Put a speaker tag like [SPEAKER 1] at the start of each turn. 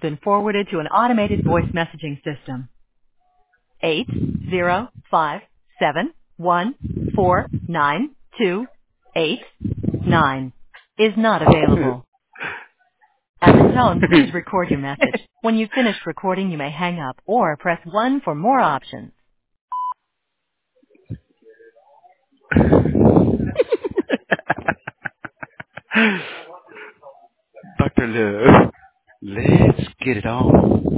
[SPEAKER 1] been forwarded to an automated voice messaging system. 805714928 is not available. At the tone, please record your message. When you've finished recording, you may hang up or press 1 for more options.
[SPEAKER 2] Dr. Love, let's get it on.